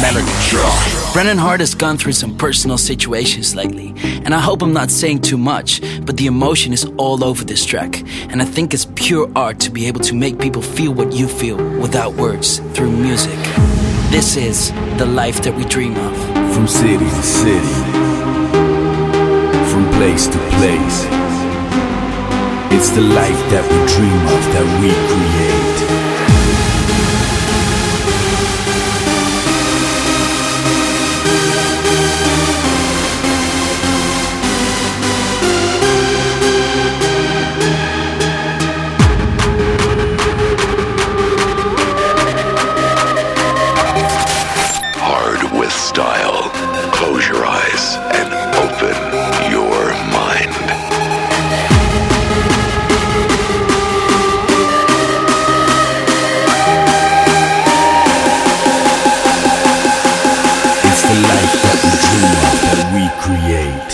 never drop. Brennan Hart has gone through some personal situations lately, and I hope I'm not saying too much, but the emotion is all over this track, and I think it's pure art to be able to make people feel what you feel without words, through music. This is the life that we dream of. From city to city, from place to place, it's the life that we dream of, that we create. Style. Close your eyes and open your mind. It's the life that we dream of, that we create.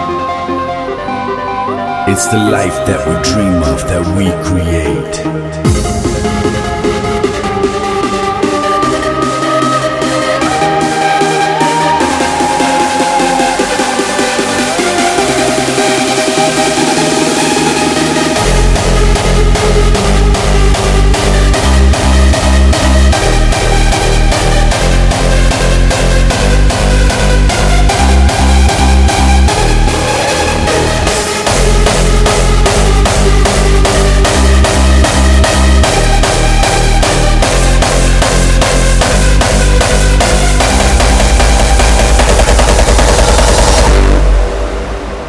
It's the life that we dream of, that we create.